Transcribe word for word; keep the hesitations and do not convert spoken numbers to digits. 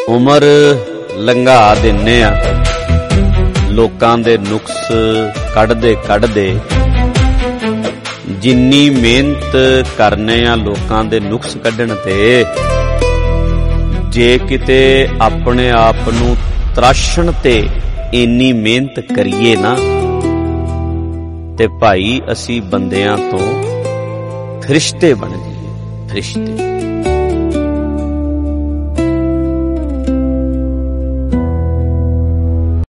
ਉਮਰ ਲੰਘਾ ਦਿੰਨੇ ਆ ਲੋਕਾਂ ਦੇ ਨੁਕਸ ਕੱਢਦੇ ਕੱਢਦੇ। ਜਿੰਨੀ ਮਿਹਨਤ ਕਰਨੇ ਆ ਲੋਕਾਂ ਦੇ ਨੁਕਸ ਕੱਢਣ ਤੇ, ਜੇ ਕਿਤੇ ਆਪਣੇ ਆਪ ਨੂੰ ਤਰਾਸ਼ਣ ਤੇ ਇੰਨੀ ਮਿਹਨਤ ਕਰੀਏ ਨਾ, ਤੇ ਭਾਈ ਅਸੀਂ ਬੰਦਿਆਂ ਤੋਂ ਫਰਿਸ਼ਤੇ ਬਣ ਜਾਈਏ, ਫਰਿਸ਼ਤੇ।